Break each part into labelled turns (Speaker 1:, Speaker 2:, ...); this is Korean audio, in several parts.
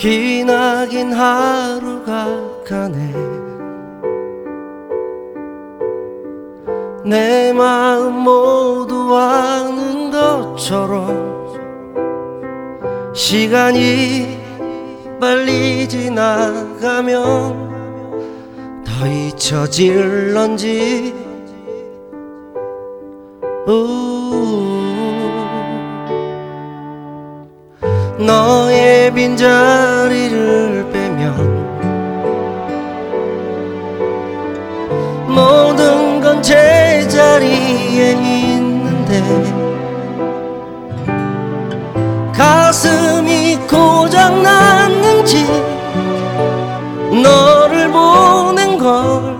Speaker 1: 기나긴 하루가 가네. 내 마음 모두 아는 것처럼 시간이 빨리 지나가면 더 잊혀질런지. 너의 빈자리를 빼면 모든 건 제자리에 있는데 가슴이 고장났는지 너를 보낸 걸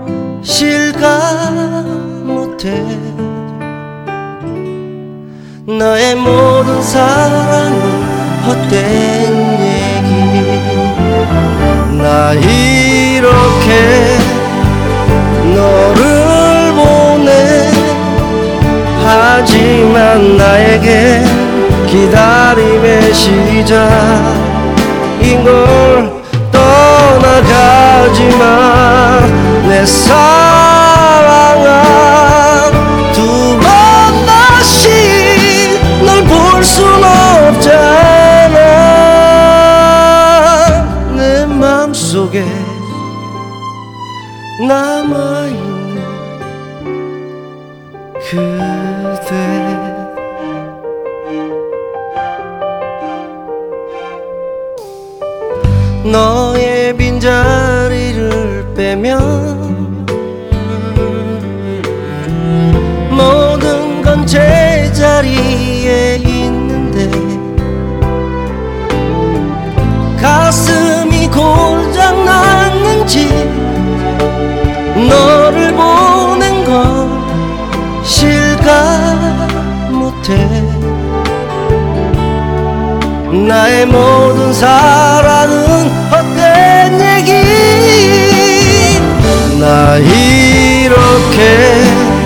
Speaker 1: 실감 못해. 너의 모든 사랑은 헛된 얘기. 나 이렇게 너를 보내. 하지만 나에게 기다림의 시작인 걸 떠나가지마. 내 사랑아, 두 번 다시 널 볼 순 없잖아. 내 맘속에 남아있는 그대. 너의 빈자리를 빼면 모든 건 제자리에 있는데 가슴이 고장났는지 너를 보낸 걸 실감 못해. 나의 모든 사랑은 헛된 얘기. 나 이렇게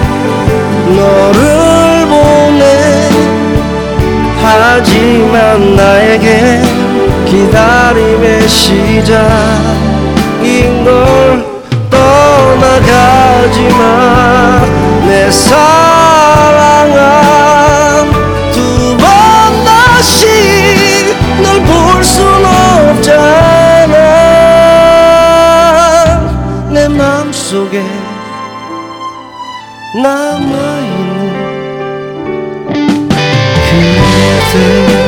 Speaker 1: 너를 보내. 하지만 나에게 기다림의 시작인 걸 떠나가지마. 내 사랑아, 두 번 다시 널 볼 순 없잖아. 내 맘속에 남아있는 그대.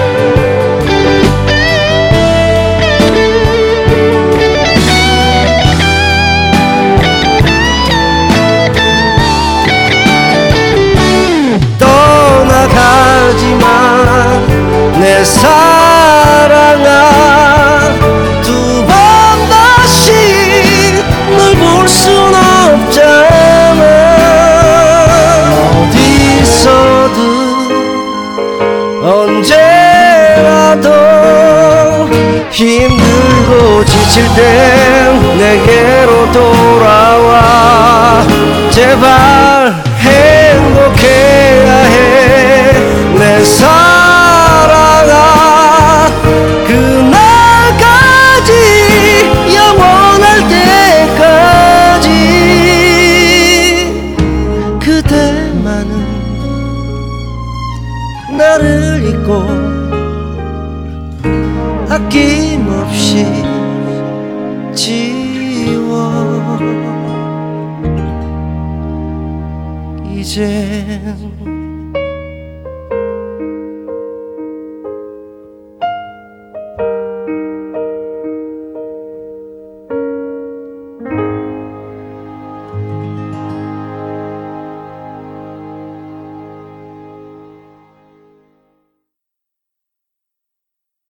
Speaker 1: 떠나가지마 내 사랑아. 두 번 다시 널 볼 순 없잖아. 어디서든 언제라도 힘들고 지칠 땐 내게로 돌아와. 제발 행복해야 해 내 사랑아. 그날까지 영원할 때까지 그대만은 나를 잊고 아낌없이 지워. 이젠